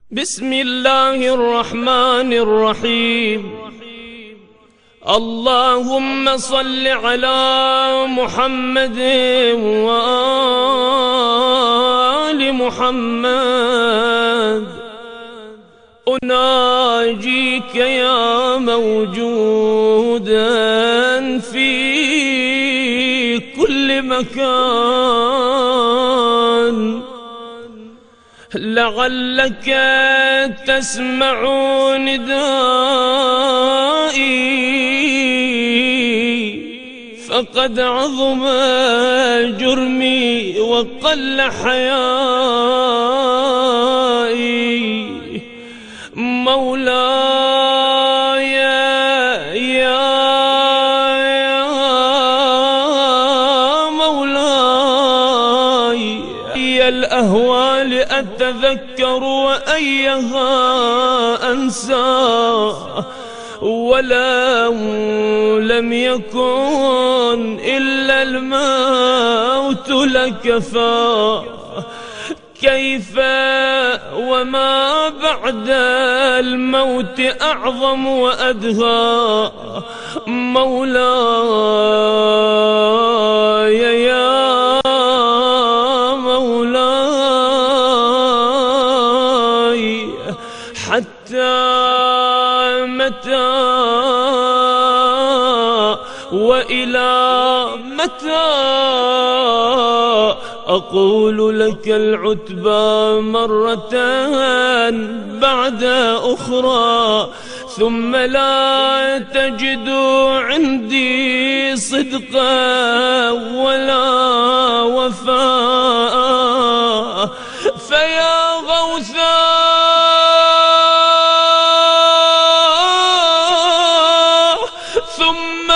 بسم الله الرحمن الرحيم. اللهم صل على محمد وآل محمد. أناجيك يا موجودا في كل مكان، لعلك تسمع ندائي، فقد عظم جرمي وقل حيائي. مولاي يا مولاي، أي الأهوال أتذكر وأيها أنسى، ولو لم يكن إلا الموت لكفى. كيف وما بعد الموت أعظم وأدهى. مولاي يا مولاي، حتى متى وإلى متى أقول لك العتبى مرة بعد أخرى، ثم لا تجد عندي صدقا ولا وفاء. فيا غوثا ثم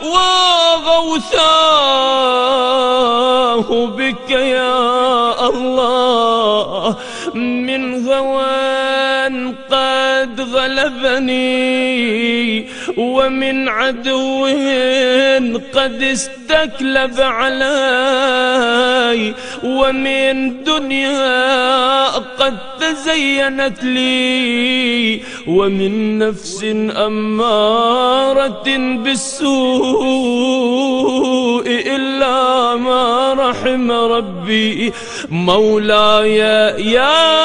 وغوثاه بك يا الله، من هوى قد غلبني، ومن عدو قد استكلب علي، ومن دنيا قد تزينت لي، ومن نفس أمارة بالسوء إلا ما رحم ربي. مولاي يا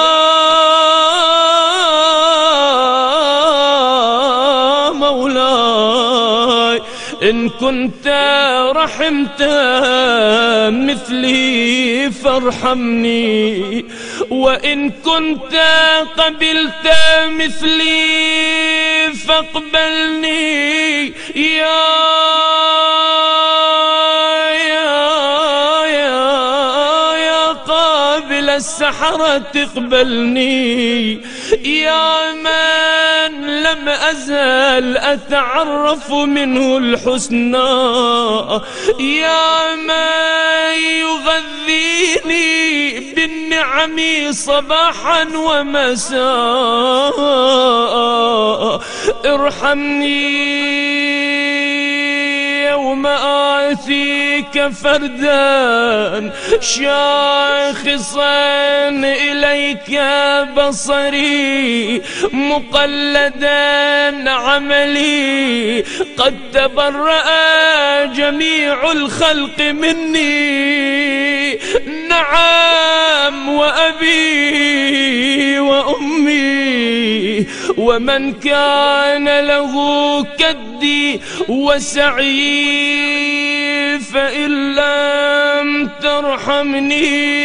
مولاي، إن كنت رحمت مثلي فارحمني، وإن كنت قبلت مثلي فاقبلني. يا قابل السحرة اقبلني، يا من لم أزل أتعرف منه الحسنى، يا من يغذيني بالنعم صباحا ومساء. ارحمني يوم آتيك فردا شاخصا إليك بصري، مقلدا عملي، قد تبرأ جميع الخلق مني. نعم، وأبي وأمي ومن كان له كدي وسعي، فإن لم ترحمني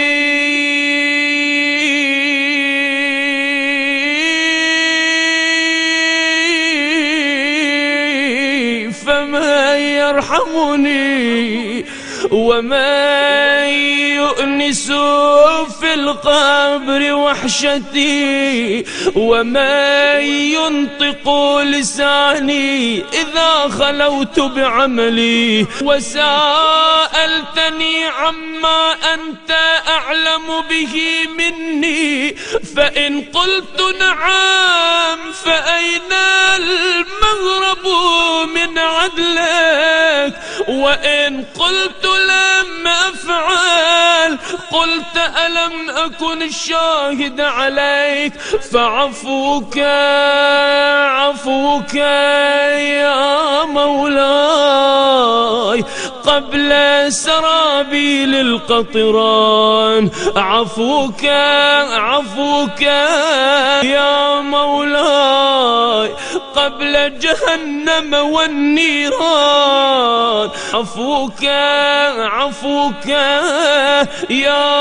فمن يرحمني، ومن يؤنس في القبر وحشتي، ومن ينطق لساني إذا خلوت بعملي. وسألتني عما أنت أعلم به مني، فإن قلت نعم فأين المغرب من عدلك، وإن قلت لم أفعل بل قلت ألم أكن الشاهد عليك فعفوك عفوك يا مولاي قبل سرابيل القطران عفوك عفوك يا مولاي قبل جهنم والنيران عفوك عفوك يا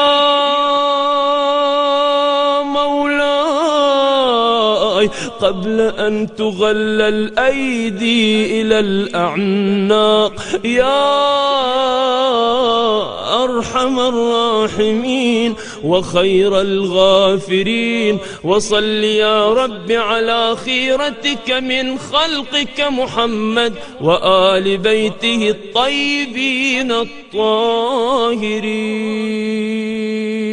مولاي قبل أن تغل الأيدي إلى الأعناق يا أرحم الراحمين وخير الغافرين وصل يا رب على خيرتك من خلقك محمد وآل بيته الطيبين الطاهرين.